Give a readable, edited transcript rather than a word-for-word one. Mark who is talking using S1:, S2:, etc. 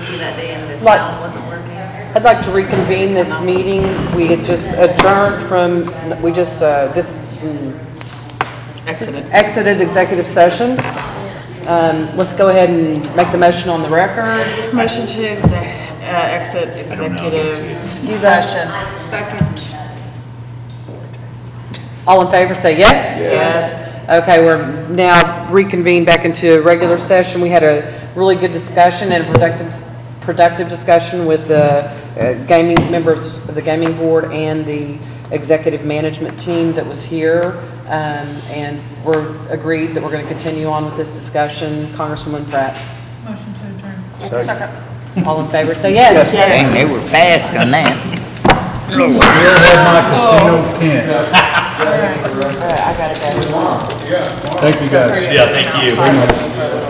S1: see that day and the
S2: Like-
S1: sound wasn't working.
S2: I'd like to reconvene this meeting. We had just adjourned from, we just exited executive session. Let's go ahead and make the motion on the record.
S3: Motion to exit executive
S2: Excuse us.
S3: session.
S2: All in favor, say yes?
S3: Yes.
S2: Okay, we're now reconvened back into a regular session. We had a really good discussion and a productive discussion with the gaming members of the gaming board and the executive management team that was here. And we're agreed that we're going to continue on with this discussion. Congresswoman Pratt.
S1: Motion to adjourn.
S4: Second.
S2: All in favor, say yes.
S5: Dang, they were fast on that.
S4: Still have my casino pin.
S2: All right, I got it, guys.
S4: Thank you, guys.
S6: Yeah, thank you.